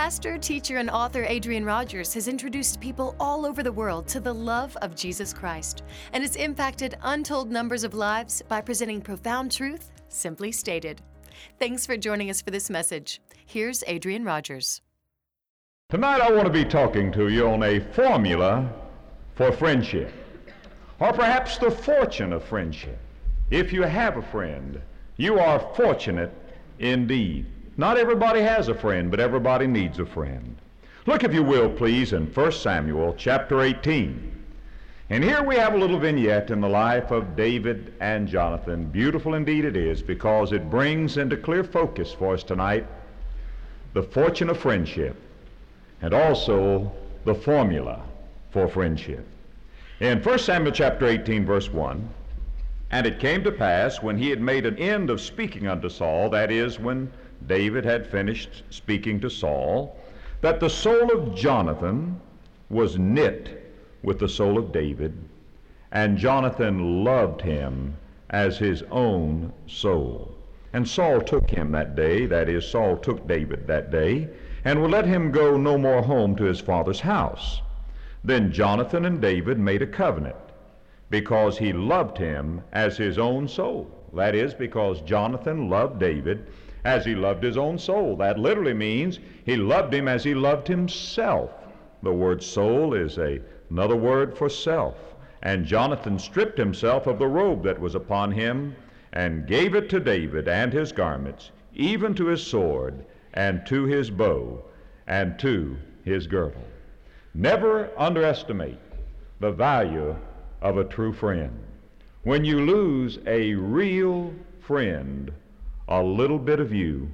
Pastor, teacher, and author Adrian Rogers has introduced people all over the world to the love of Jesus Christ and has impacted untold numbers of lives by presenting profound truth, simply stated. Thanks for joining us for this message. Here's Adrian Rogers. Tonight I want to be talking to you on a formula for friendship, or perhaps the fortune of friendship. If you have a friend, you are fortunate indeed. Not everybody has a friend, but everybody needs a friend. Look, if you will, please, in 1 Samuel chapter 18. And here we have a little vignette in the life of David and Jonathan. Beautiful indeed it is, because it brings into clear focus for us tonight the fortune of friendship and also the formula for friendship. In 1 Samuel chapter 18, verse 1, "And it came to pass, when he had made an end of speaking unto Saul," that is, when David had finished speaking to Saul, "that the soul of Jonathan was knit with the soul of David, and Jonathan loved him as his own soul. And Saul took him that day," that is, Saul took David that day, "and would let him go no more home to his father's house. Then Jonathan and David made a covenant, because he loved him as his own soul." That is, because Jonathan loved David as he loved his own soul. That literally means he loved him as he loved himself. The word soul is another word for self. And Jonathan stripped himself of the robe that was upon him and gave it to David and his garments, even to his sword and to his bow and to his girdle. Never underestimate the value of a true friend. When you lose a real friend, a little bit of you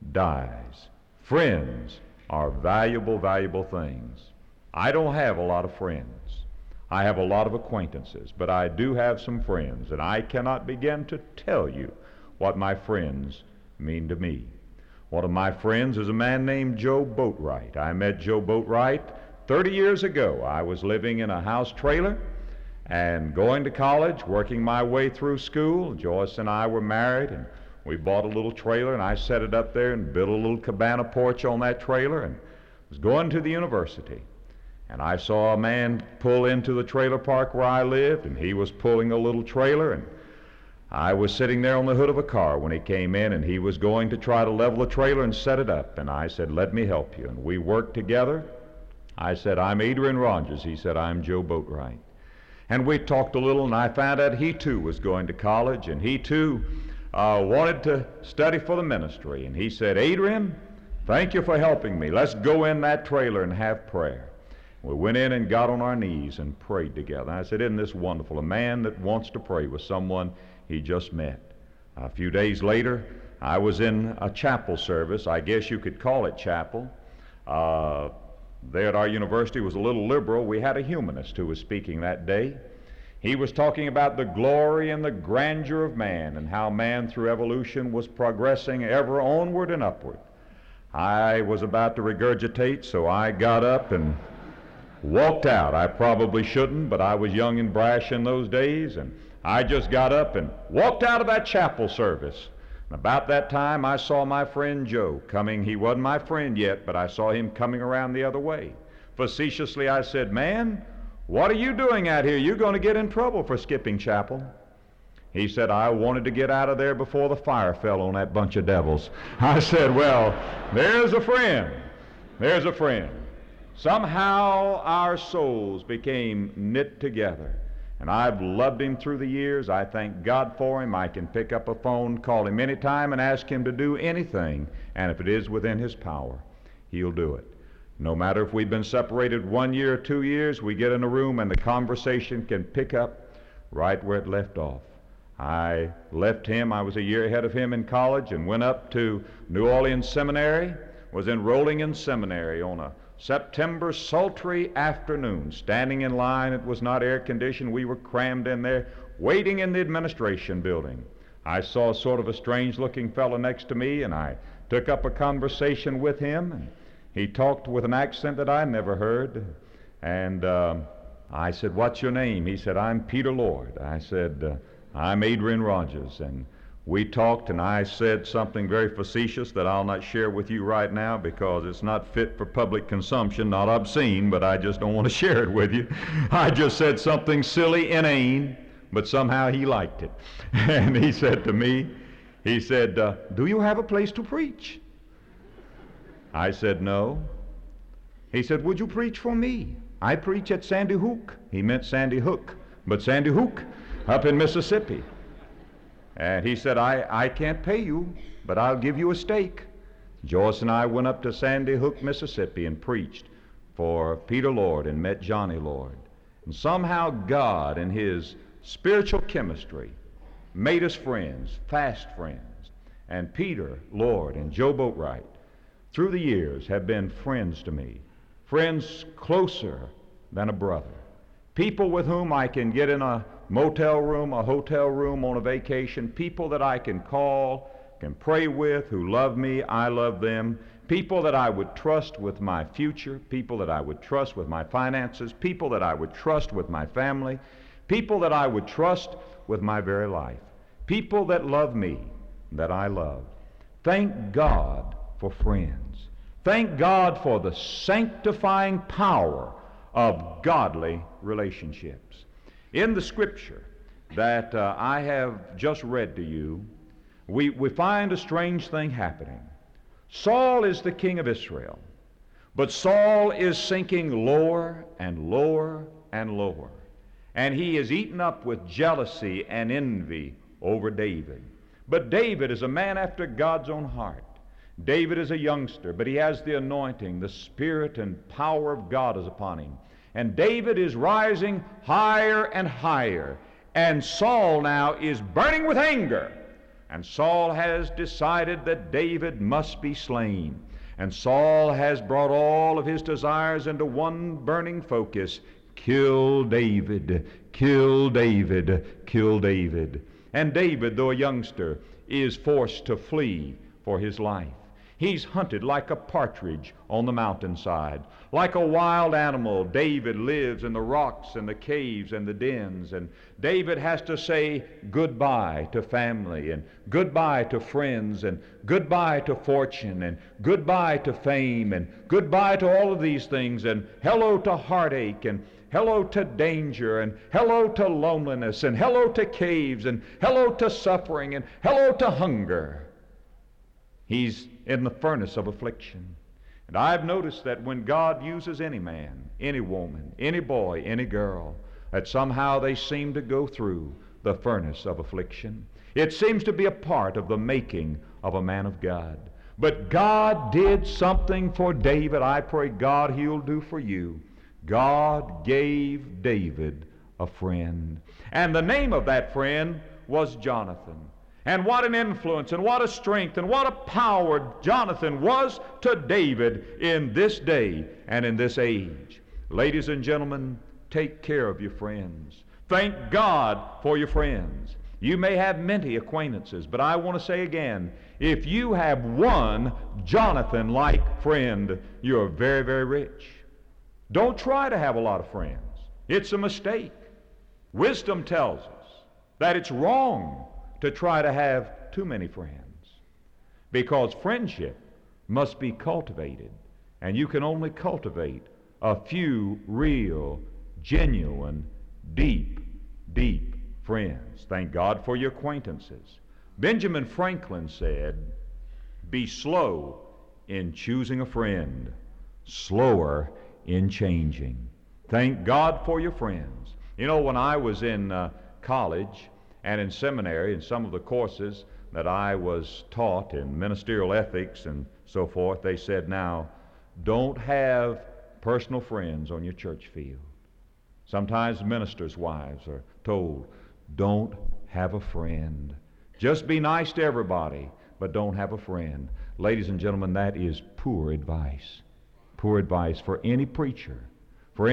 dies. Friends are valuable, valuable things. I don't have a lot of friends. I have a lot of acquaintances, but I do have some friends, and I cannot begin to tell you what my friends mean to me. One of my friends is a man named Joe Boatwright. I met Joe Boatwright 30 years ago. I was living in a house trailer and going to college, working my way through school. Joyce and I were married, and we bought a little trailer, and I set it up there and built a little cabana porch on that trailer and was going to the university. And I saw a man pull into the trailer park where I lived, and he was pulling a little trailer, and I was sitting there on the hood of a car when he came in, and he was going to try to level the trailer and set it up. And I said, "Let me help you." And we worked together. I said, "I'm Adrian Rogers." He said, "I'm Joe Boatwright." And we talked a little, and I found out he too was going to college, and he too wanted to study for the ministry. And he said, "Adrian, thank you for helping me. Let's go in that trailer and have prayer." We went in and got on our knees and prayed together. I said, "Isn't this wonderful? A man that wants to pray with someone he just met." A few days later, I was in a chapel service. I guess you could call it chapel. There at our university was a little liberal. We had a humanist who was speaking that day. He was talking about the glory and the grandeur of man, and how man through evolution was progressing ever onward and upward. I was about to regurgitate, so I got up and walked out. I probably shouldn't, but I was young and brash in those days, and I just got up and walked out of that chapel service. And about that time, I saw my friend Joe coming. He wasn't my friend yet, but I saw him coming around the other way. Facetiously, I said, "Man, what are you doing out here? You're going to get in trouble for skipping chapel." He said, "I wanted to get out of there before the fire fell on that bunch of devils." I said, "Well, there's a friend. There's a friend." Somehow our souls became knit together, and I've loved him through the years. I thank God for him. I can pick up a phone, call him anytime, and ask him to do anything, and if it is within his power, he'll do it. No matter if we've been separated 1 year or 2 years, we get in a room and the conversation can pick up right where it left off. I left him, I was a year ahead of him in college, and went up to New Orleans Seminary, was enrolling in seminary on a September sultry afternoon, standing in line. It was not air conditioned. We were crammed in there, waiting in the administration building. I saw sort of a strange looking fellow next to me, and I took up a conversation with him, and he talked with an accent that I never heard. And I said, "What's your name?" He said, "I'm Peter Lord." I said, "I'm Adrian Rogers." And We talked, and I said something very facetious that I'll not share with you right now because it's not fit for public consumption, not obscene, but I just don't want to share it with you. I just said something silly, inane, but somehow he liked it. And he said to me, he said, do you have a place to preach? I said, no. He said, would you preach for me? I preach at Sandy Hook. He meant Sandy Hook, but Sandy Hook up in Mississippi. And he said, I can't pay you, but I'll give you a steak. Joyce and I went up to Sandy Hook, Mississippi, and preached for Peter Lord and met Johnny Lord. And somehow God, in his spiritual chemistry, made us friends, fast friends. And Peter Lord and Joe Boatwright, through the years, have been friends to me, friends closer than a brother, people with whom I can get in a motel room, a hotel room on a vacation, people that I can call, can pray with, who love me, I love them, people that I would trust with my future, people that I would trust with my finances, people that I would trust with my family, people that I would trust with my very life, people that love me, that I love. Thank God for friends. Thank God for the sanctifying power of godly relationships. In the scripture that I have just read to you, we find a strange thing happening. Saul is the king of Israel, but Saul is sinking lower and lower and lower, and he is eaten up with jealousy and envy over David. But David is a man after God's own heart. David is a youngster, but he has the anointing, the spirit and power of God is upon him. And David is rising higher and higher. And Saul now is burning with anger. And Saul has decided that David must be slain. And Saul has brought all of his desires into one burning focus. Kill David, kill David, kill David. And David, though a youngster, is forced to flee for his life. He's hunted like a partridge on the mountainside. Like a wild animal, David lives in the rocks and the caves and the dens. And David has to say goodbye to family and goodbye to friends and goodbye to fortune and goodbye to fame and goodbye to all of these things and hello to heartache and hello to danger and hello to loneliness and hello to caves and hello to suffering and hello to hunger. He's in the furnace of affliction. And I've noticed that when God uses any man, any woman, any boy, any girl, that somehow they seem to go through the furnace of affliction. It seems to be a part of the making of a man of God. But God did something for David. I pray God he'll do for you. God gave David a friend. And the name of that friend was Jonathan. And what an influence and what a strength and what a power Jonathan was to David in this day and in this age. Ladies and gentlemen, take care of your friends. Thank God for your friends. You may have many acquaintances, but I want to say again, if you have one Jonathan-like friend, you're very, very rich. Don't try to have a lot of friends. It's a mistake. Wisdom tells us that it's wrong to try to have too many friends, because friendship must be cultivated, and you can only cultivate a few real, genuine, deep, deep friends. Thank God for your acquaintances. Benjamin Franklin said, "Be slow in choosing a friend, slower in changing." Thank God for your friends. You know, when I was in college and in seminary, in some of the courses that I was taught in ministerial ethics and so forth, they said, now, don't have personal friends on your church field. Sometimes ministers' wives are told, don't have a friend. Just be nice to everybody, but don't have a friend. Ladies and gentlemen, that is poor advice. Poor advice for any preacher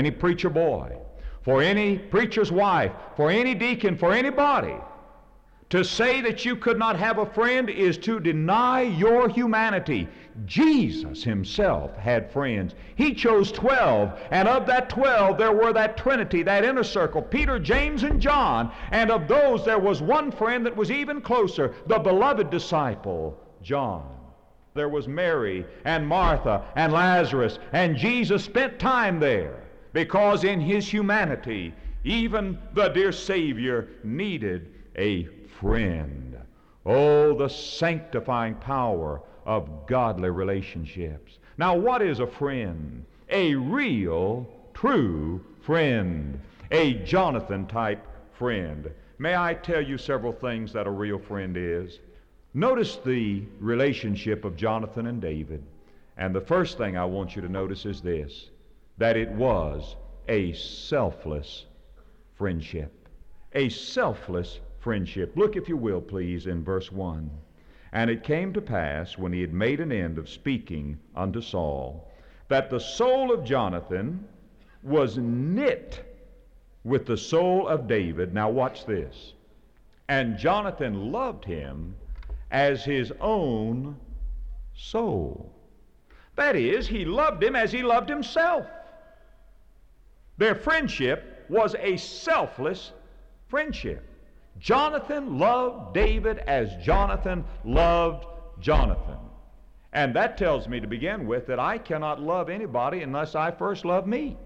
boy, for any preacher's wife, for any deacon, for anybody, To say that you could not have a friend is to deny your humanity. Jesus himself had friends. He chose 12, and of that 12 there were that Trinity, that inner circle, Peter, James, and John. And of those there was one friend that was even closer, the beloved disciple, John. There was Mary and Martha and Lazarus, and Jesus spent time there because in his humanity, even the dear Savior needed a friend. Oh, the sanctifying power of godly relationships. Now, what is a friend? A real, true friend. A Jonathan-type friend. May I tell you several things that a real friend is? Notice the relationship of Jonathan and David. And the first thing I want you to notice is this, that it was a selfless friendship. A selfless friendship. Look, if you will, please, in verse 1. And it came to pass, when he had made an end of speaking unto Saul, that the soul of Jonathan was knit with the soul of David. Now watch this. And Jonathan loved him as his own soul. That is, he loved him as he loved himself. Their friendship was a selfless friendship. Jonathan loved David as Jonathan loved Jonathan. And that tells me to begin with that I cannot love anybody unless I first love me.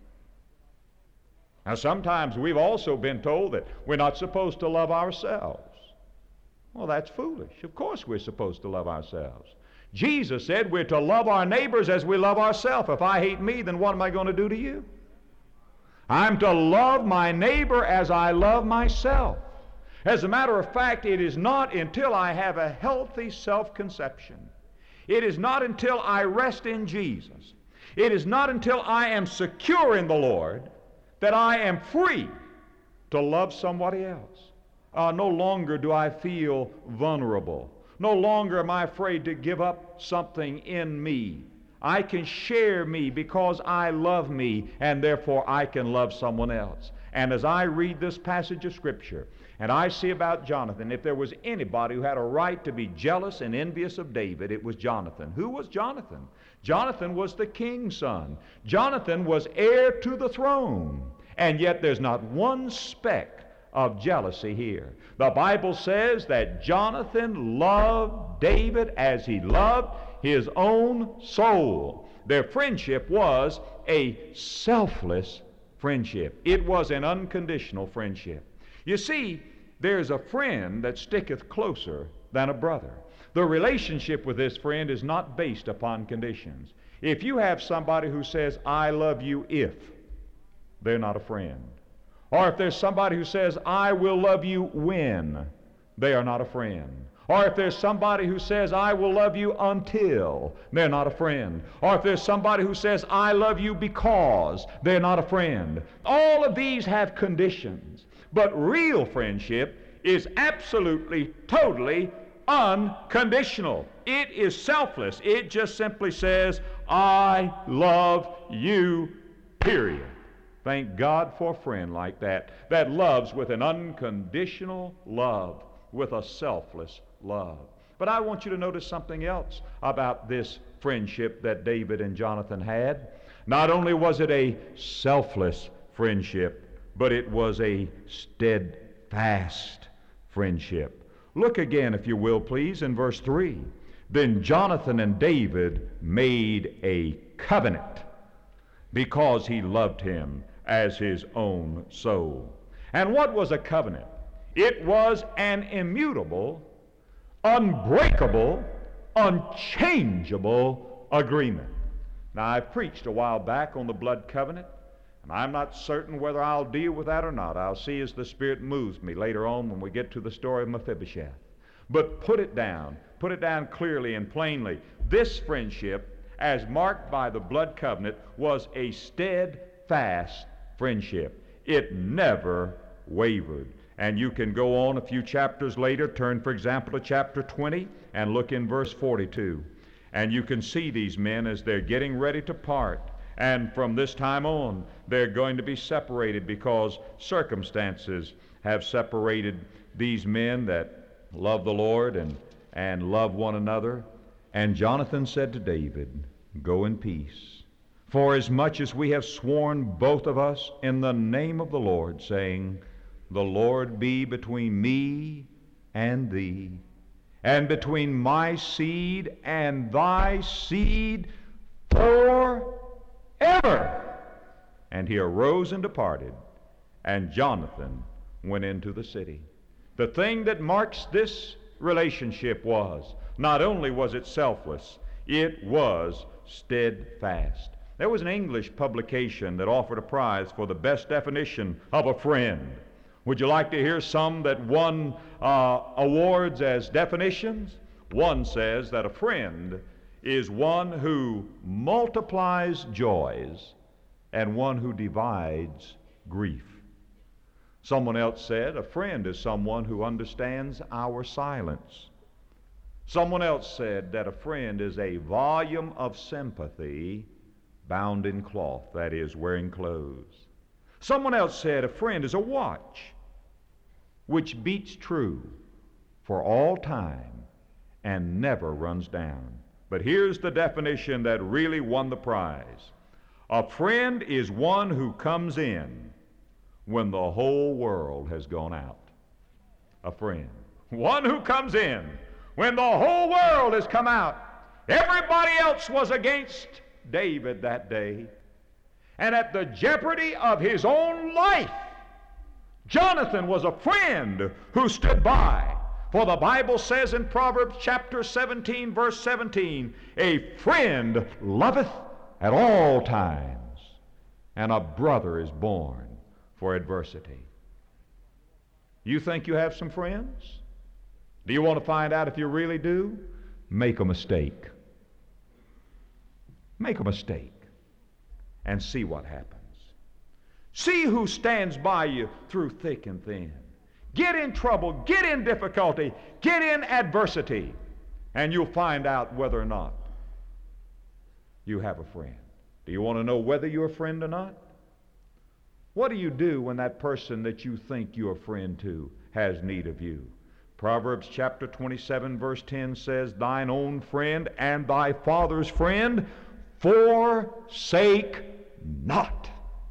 Now, sometimes we've also been told that we're not supposed to love ourselves. Well, that's foolish. Of course we're supposed to love ourselves. Jesus said we're to love our neighbors as we love ourselves. If I hate me, then what am I going to do to you? I'm to love my neighbor as I love myself. As a matter of fact, it is not until I have a healthy self-conception, it is not until I rest in Jesus, it is not until I am secure in the Lord that I am free to love somebody else. No longer do I feel vulnerable. No longer am I afraid to give up something in me. I can share me because I love me, and therefore I can love someone else. And as I read this passage of Scripture, and I see about Jonathan, if there was anybody who had a right to be jealous and envious of David, it was Jonathan. Who was Jonathan? Jonathan was the king's son. Jonathan was heir to the throne. And yet there's not one speck of jealousy here. The Bible says that Jonathan loved David as he loved his own soul. Their friendship was a selfless friendship. It was an unconditional friendship. You see, there's a friend that sticketh closer than a brother. The relationship with this friend is not based upon conditions. If you have somebody who says, I love you if, they're not a friend. Or if there's somebody who says, I will love you when, they are not a friend. Or if there's somebody who says, I will love you until, they're not a friend. Or if there's somebody who says, I love you because, they're not a friend. All of these have conditions. But real friendship is absolutely, totally unconditional. It is selfless. It just simply says, I love you, period. Thank God for a friend like that loves with an unconditional love, with a selfless love. But I want you to notice something else about this friendship that David and Jonathan had. Not only was it a selfless friendship, but it was a steadfast friendship. Look again, if you will, please, in verse 3. Then Jonathan and David made a covenant because he loved him as his own soul. And what was a covenant? It was an immutable, unbreakable, unchangeable agreement. Now, I preached a while back on the blood covenant, and I'm not certain whether I'll deal with that or not. I'll see as the Spirit moves me later on when we get to the story of Mephibosheth. But put it down clearly and plainly. This friendship, as marked by the blood covenant, was a steadfast friendship. It never wavered. And you can go on a few chapters later, turn, for example, to chapter 20, and look in verse 42. And you can see these men as they're getting ready to part. And from this time on, they're going to be separated because circumstances have separated these men that love the Lord and love one another. And Jonathan said to David, "Go in peace, for as much as we have sworn both of us in the name of the Lord, saying, The Lord be between me and thee, and between my seed and thy seed forever." And he arose and departed, and Jonathan went into the city. The thing that marks this relationship was, not only was it selfless, it was steadfast. There was an English publication that offered a prize for the best definition of a friend. Would you like to hear some that won awards as definitions? One says that a friend is one who multiplies joys and one who divides grief. Someone else said a friend is someone who understands our silence. Someone else said that a friend is a volume of sympathy bound in cloth, that is, wearing clothes. Someone else said a friend is a watch which beats true for all time and never runs down. But here's the definition that really won the prize. A friend is one who comes in when the whole world has gone out. A friend. One who comes in when the whole world has come out. Everybody else was against David that day. And at the jeopardy of his own life, Jonathan was a friend who stood by. For the Bible says in Proverbs chapter 17, verse 17, "A friend loveth at all times, and a brother is born for adversity." You think you have some friends? Do you want to find out if you really do? Make a mistake. Make a mistake and see what happens. See who stands by you through thick and thin. Get in trouble, get in difficulty, get in adversity, and you'll find out whether or not you have a friend. Do you want to know whether you're a friend or not? What do you do when that person that you think you're a friend to has need of you? Proverbs chapter 27 verse 10 says, "Thine own friend and thy father's friend forsake not."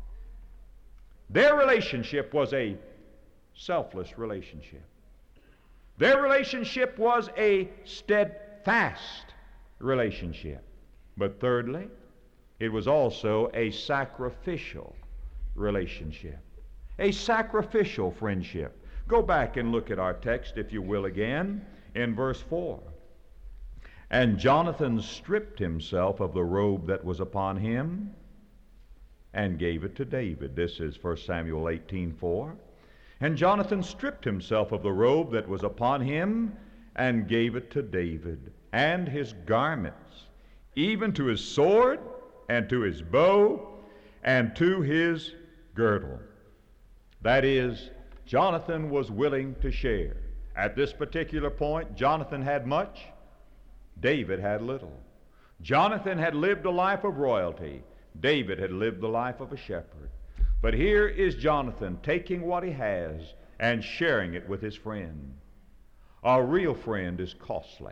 Their relationship was a selfless relationship. Their relationship was a steadfast relationship. But thirdly, it was also a sacrificial relationship. A sacrificial friendship. Go back and look at our text, if you will, again, in verse 4. "And Jonathan stripped himself of the robe that was upon him and gave it to David." This is 1 Samuel 18:4. "And Jonathan stripped himself of the robe that was upon him and gave it to David, and his garments, even to his sword and to his bow and to his girdle." That is, Jonathan was willing to share. At this particular point, Jonathan had much, David had little. Jonathan had lived a life of royalty. David had lived the life of a shepherd. But here is Jonathan taking what he has and sharing it with his friend. A real friend is costly.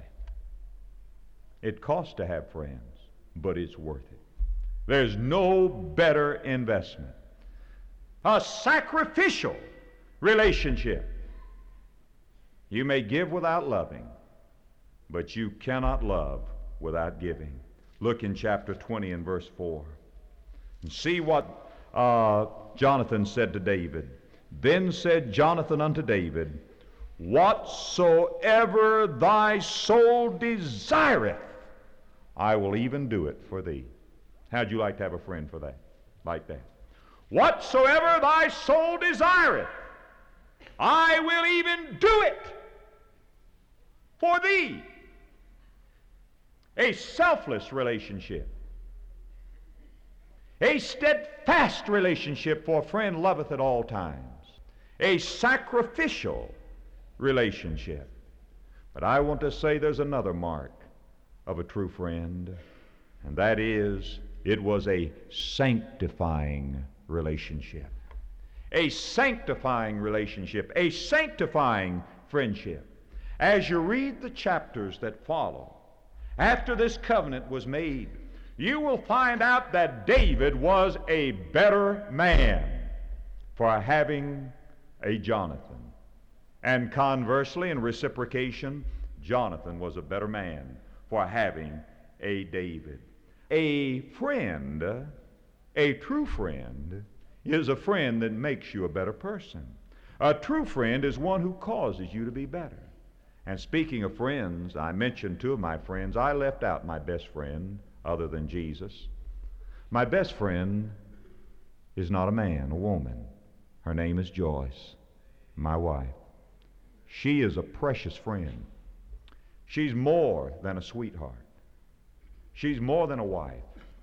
It costs to have friends, but it's worth it. There's no better investment. A sacrificial relationship. You may give without loving, but you cannot love without giving. Look in chapter 20 and verse 4. And see what Jonathan said to David. "Then said Jonathan unto David, Whatsoever thy soul desireth, I will even do it for thee." How'd you like to have a friend for that? Like that. "Whatsoever thy soul desireth, I will even do it for thee." A selfless relationship. A steadfast relationship, for a friend loveth at all times. A sacrificial relationship. But I want to say there's another mark of a true friend, and that is It was a sanctifying relationship. A sanctifying relationship, a sanctifying friendship. As you read the chapters that follow, after this covenant was made, you will find out that David was a better man for having a Jonathan. And conversely, in reciprocation, Jonathan was a better man for having a David. A friend, a true friend, is a friend that makes you a better person. A true friend is one who causes you to be better. And speaking of friends, I mentioned two of my friends. I left out my best friend, other than Jesus. My best friend is not a man, a woman. Her name is Joyce, my wife. She is a precious friend. She's more than a sweetheart. She's more than a wife.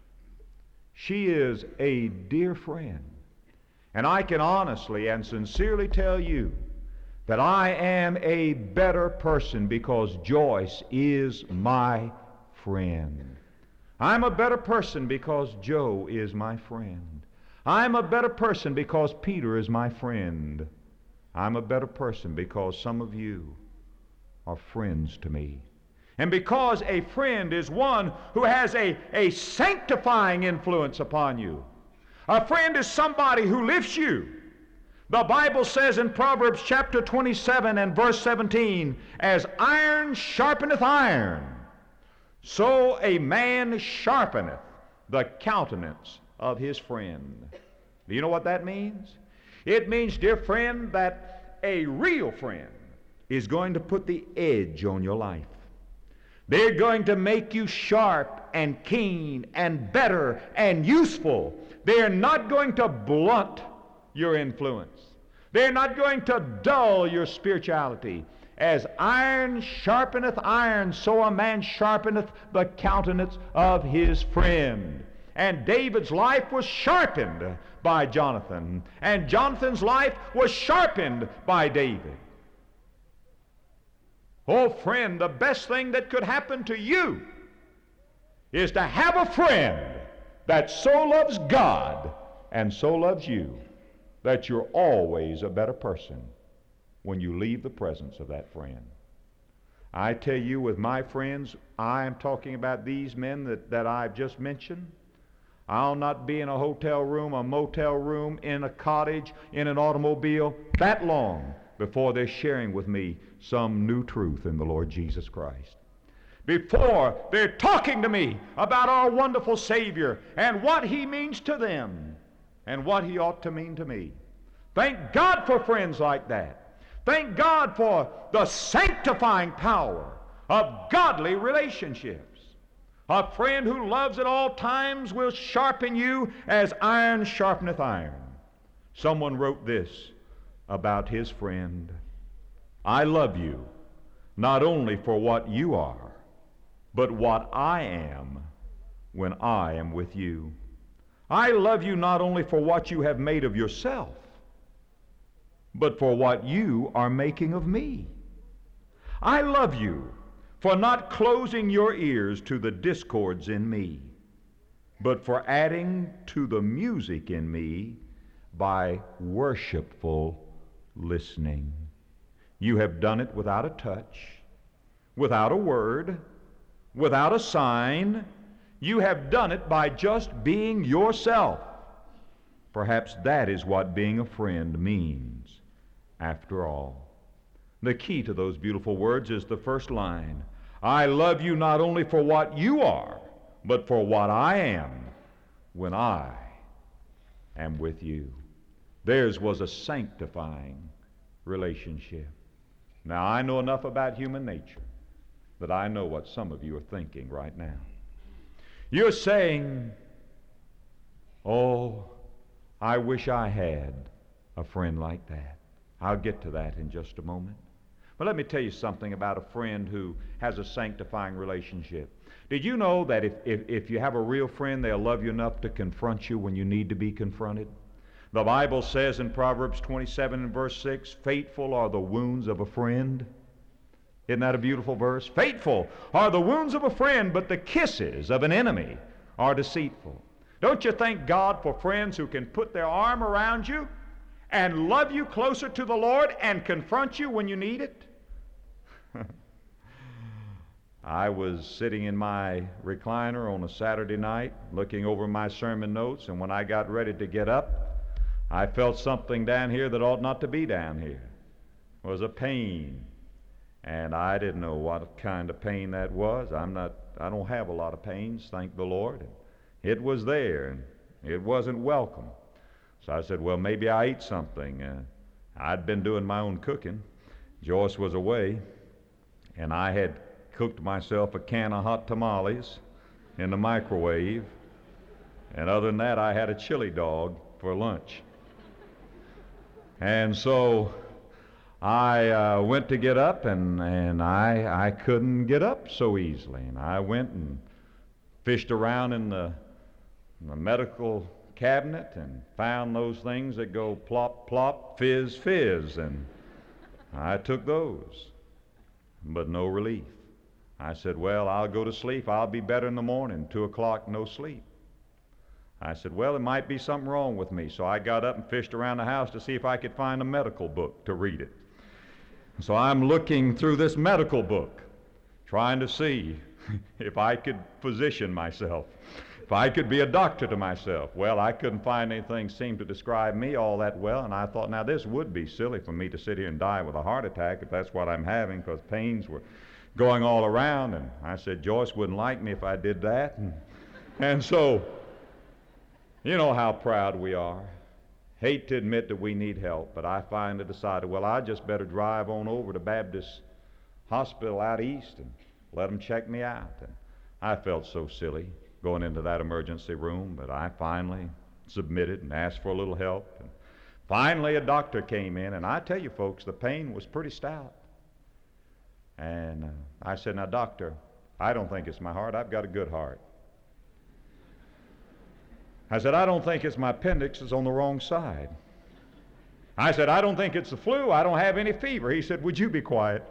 She is a dear friend. And I can honestly and sincerely tell you that I am a better person because Joyce is my friend. I'm a better person because Joe is my friend. I'm a better person because Peter is my friend. I'm a better person because some of you are friends to me. And because a friend is one who has a sanctifying influence upon you. A friend is somebody who lifts you. The Bible says in Proverbs chapter 27 and verse 17, as iron sharpeneth iron, so a man sharpeneth the countenance of his friend. Do you know what that means? It means, dear friend, that a real friend is going to put the edge on your life. They're going to make you sharp and keen and better and useful. They're not going to blunt your influence. They're not going to dull your spirituality. As iron sharpeneth iron, so a man sharpeneth the countenance of his friend. And David's life was sharpened by Jonathan. And Jonathan's life was sharpened by David. Oh, friend, the best thing that could happen to you is to have a friend that so loves God and so loves you that you're always a better person when you leave the presence of that friend. I tell you, with my friends, I am talking about these men that I've just mentioned. I'll not be in a hotel room, a motel room, in a cottage, in an automobile that long before they're sharing with me some new truth in the Lord Jesus Christ. Before they're talking to me about our wonderful Savior and what He means to them and what He ought to mean to me. Thank God for friends like that. Thank God for the sanctifying power of godly relationships. A friend who loves at all times will sharpen you as iron sharpeneth iron. Someone wrote this about his friend. I love you not only for what you are, but what I am when I am with you. I love you not only for what you have made of yourself, but for what you are making of me. I love you for not closing your ears to the discords in me, but for adding to the music in me by worshipful listening. You have done it without a touch, without a word, without a sign. You have done it by just being yourself. Perhaps that is what being a friend means, after all. The key to those beautiful words is the first line. I love you not only for what you are, but for what I am when I am with you. Theirs was a sanctifying relationship. Now, I know enough about human nature that I know what some of you are thinking right now. You're saying, oh, I wish I had a friend like that. I'll get to that in just a moment. But let me tell you something about a friend who has a sanctifying relationship. Did you know that if you have a real friend, they'll love you enough to confront you when you need to be confronted? The Bible says in Proverbs 27 and verse 6, faithful are the wounds of a friend. Isn't that a beautiful verse? Faithful are the wounds of a friend, but the kisses of an enemy are deceitful. Don't you thank God for friends who can put their arm around you and love you closer to the Lord and confront you when you need it? I was sitting in my recliner on a Saturday night looking over my sermon notes, and when I got ready to get up, I felt something down here that ought not to be down here. It was a pain, and I didn't know what kind of pain that was. I don't have a lot of pains, thank the Lord. It was there, and it wasn't welcome. So I said, well, maybe I ate something. I'd been doing my own cooking. Joyce was away, and I had cooked myself a can of hot tamales in the microwave, and other than that, I had a chili dog for lunch. And so I went to get up, and I couldn't get up so easily, and I went and fished around in the medical cabinet and found those things that go plop, plop, fizz, fizz, and I took those, but no relief. I said, well, I'll go to sleep. I'll be better in the morning. 2 o'clock, no sleep. I said, well, there might be something wrong with me. So I got up and fished around the house to see if I could find a medical book to read it. So I'm looking through this medical book, trying to see if I could physician myself, if I could be a doctor to myself. Well, I couldn't find anything seemed to describe me all that well, and I thought, now this would be silly for me to sit here and die with a heart attack if that's what I'm having, because pains were going all around. And I said, Joyce wouldn't like me if I did that. And so, you know how proud we are. Hate to admit that we need help, but I finally decided, well, I just better drive on over to Baptist Hospital out east and let them check me out. And I felt so silly going into that emergency room, but I finally submitted and asked for a little help. And finally, a doctor came in, and I tell you, folks, the pain was pretty stout. And I said, now, doctor, I don't think it's my heart. I've got a good heart. I said, I don't think it's my appendix. It's on the wrong side. I said, I don't think it's the flu. I don't have any fever. He said, would you be quiet?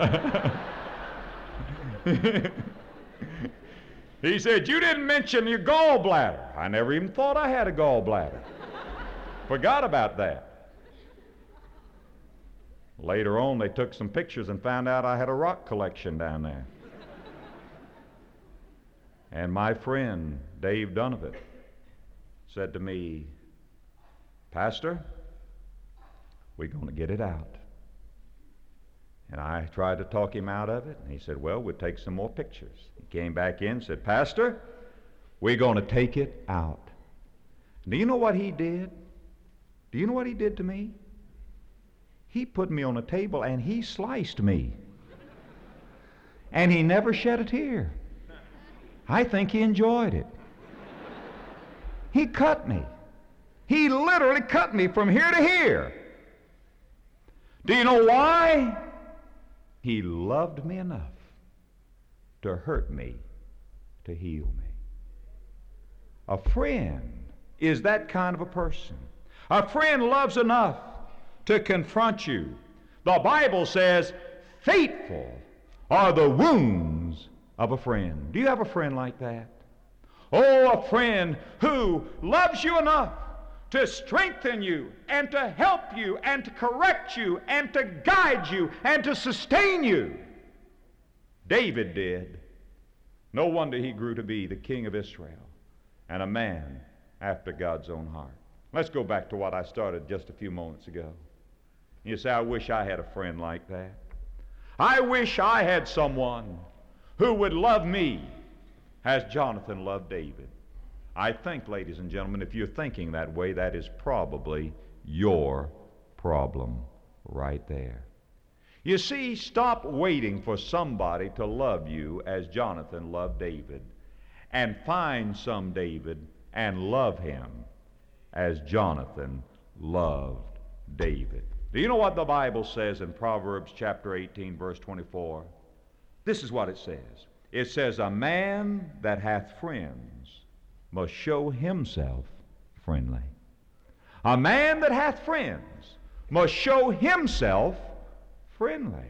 He said, you didn't mention your gallbladder. I never even thought I had a gallbladder. Forgot about that. Later on, they took some pictures and found out I had a rock collection down there. And my friend, Dave Donovan, said to me, Pastor, we're going to get it out. And I tried to talk him out of it, and he said, well, we'll take some more pictures. He came back in and said, Pastor, we're going to take it out. Do you know what he did? Do you know what he did to me? He put me on a table and he sliced me. And he never shed a tear. I think he enjoyed it. He cut me. He literally cut me from here to here. Do you know why? He loved me enough to hurt me, to heal me. A friend is that kind of a person. A friend loves enough to confront you. The Bible says, faithful are the wounds of a friend. Do you have a friend like that? Oh, a friend who loves you enough to strengthen you and to help you and to correct you and to guide you and to sustain you. David did. No wonder he grew to be the king of Israel and a man after God's own heart. Let's go back to what I started just a few moments ago. You say, I wish I had a friend like that. I wish I had someone who would love me as Jonathan loved David. I think, ladies and gentlemen, if you're thinking that way, that is probably your problem right there. You see, stop waiting for somebody to love you as Jonathan loved David, and find some David and love him as Jonathan loved David. Do you know what the Bible says in Proverbs chapter 18, verse 24? This is what it says. It says, a man that hath friends must show himself friendly. A man that hath friends must show himself friendly.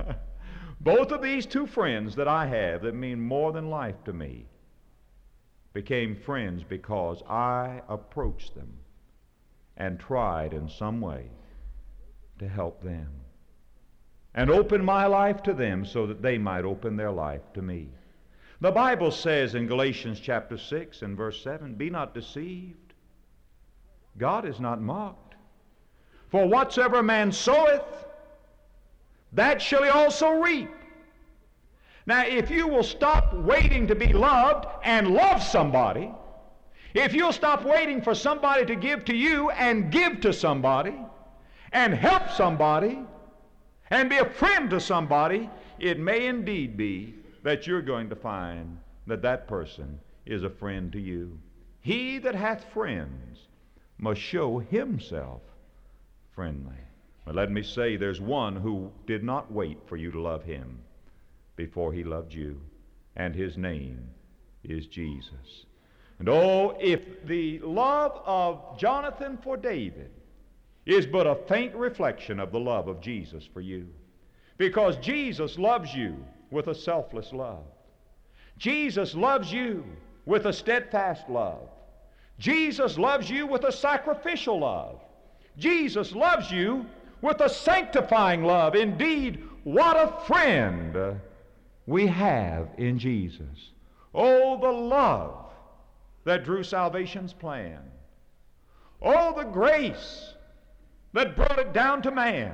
Both of these two friends that I have that mean more than life to me became friends because I approached them and tried in some way to help them and open my life to them so that they might open their life to me. The Bible says in Galatians chapter 6 and verse 7, "Be not deceived. God is not mocked. For whatsoever man soweth, that shall he also reap." Now, if you will stop waiting to be loved and love somebody, if you'll stop waiting for somebody to give to you and give to somebody, and help somebody, and be a friend to somebody, it may indeed be that you're going to find that that person is a friend to you. He that hath friends must show himself friendly. But let me say, there's one who did not wait for you to love him before he loved you, and his name is Jesus. And oh, if the love of Jonathan for David is but a faint reflection of the love of Jesus for you, because Jesus loves you with a selfless love. Jesus loves you with a steadfast love. Jesus loves you with a sacrificial love. Jesus loves you with a sanctifying love. Indeed, what a friend we have in Jesus. Oh, the love that drew salvation's plan. Oh, the grace that brought it down to man.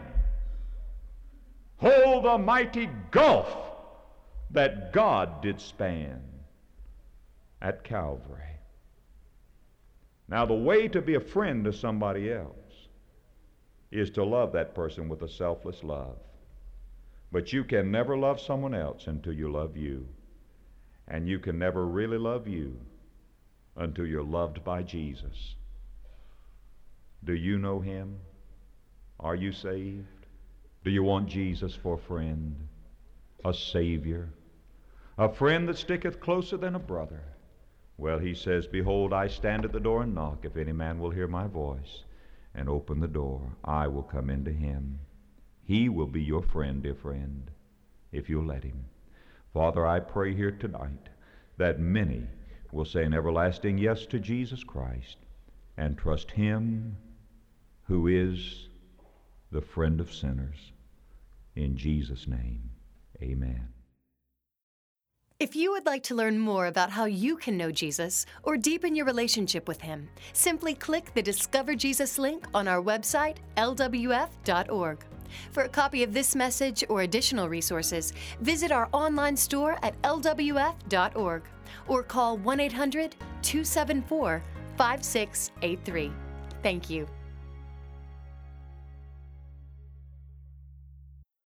Oh, the mighty gulf that God did span at Calvary. Now, the way to be a friend to somebody else is to love that person with a selfless love. But you can never love someone else until you love you. And you can never really love you until you're loved by Jesus. Do you know him? Are you saved? Do you want Jesus for a friend, a Savior, a friend that sticketh closer than a brother? Well, he says, "Behold, I stand at the door and knock. If any man will hear my voice and open the door, I will come into him." He will be your friend, dear friend, if you'll let him. Father, I pray here tonight that many will say an everlasting yes to Jesus Christ and trust him who is the friend of sinners. In Jesus' name, amen. If you would like to learn more about how you can know Jesus or deepen your relationship with him, simply click the Discover Jesus link on our website, lwf.org. For a copy of this message or additional resources, visit our online store at lwf.org or call 1-800-274-5683. Thank you.